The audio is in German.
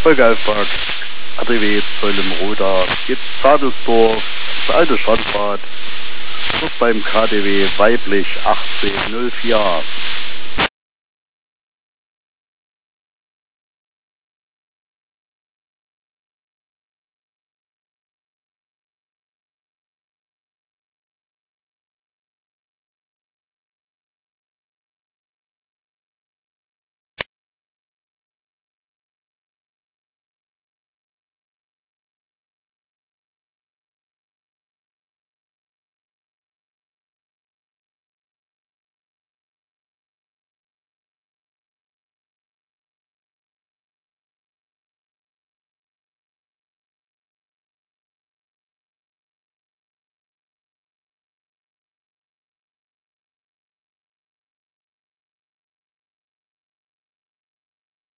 Volkeifpark, ADW Zeulenroda, jetzt Zadelsdorf, das alte Stadtbad, dort beim KDW weiblich 1804.